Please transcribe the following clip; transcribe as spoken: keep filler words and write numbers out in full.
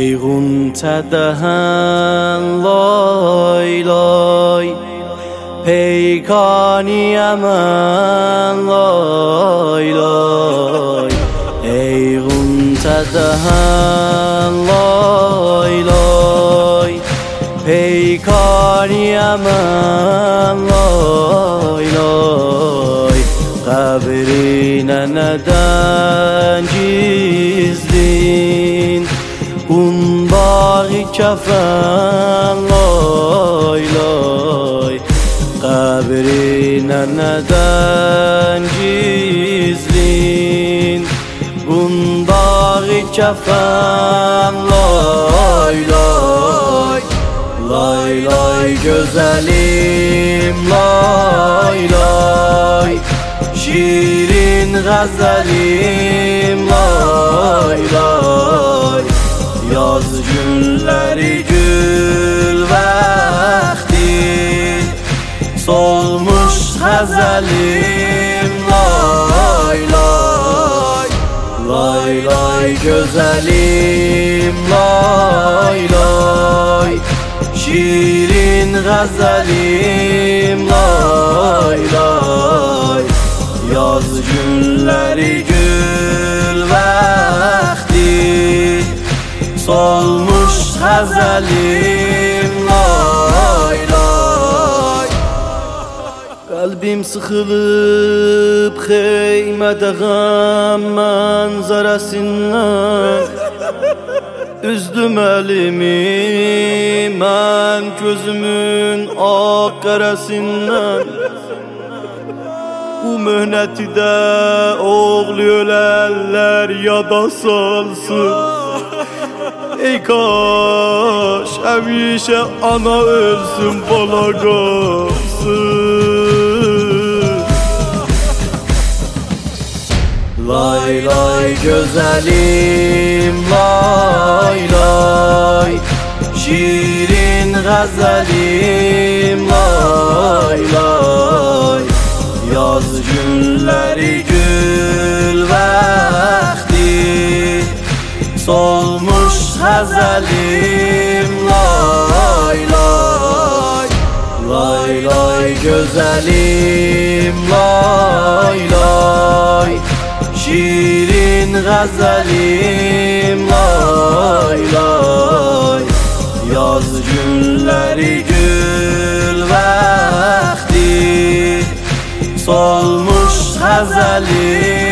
ای غنچه دهن لای لای پیکانی من لای لای ای غنچه دهن لای لای پیکانی من لای لای قبری نندن جیزدین اون باغی کفن لای لای قبری نندن جیزدین اون باغی کفن لای لای لای لای güzelim lay lay şirin gazelim lay lay yaz günleri gül vakti solmuş gazelim lay lay lay lay güzelim lay lay şirin gazelim lay lay yaz günleri gül vakti solmuş gazelim lay lay kalbim sıkılıp heymede gam manzarasından üzdüm elimi ben gözümün ak karasından bu mühneti de oğlu ölenler yada salsın ey kaş hemişe ana ölsün bala kalsın lay lay güzelim lay lay şirin gazelim lay lay yaz günleri gül vakti solmuş gazelim lay lay lay lay güzelim lay lay şirin gazelim lay lay yaz günleri gül vakti solmuş gazelim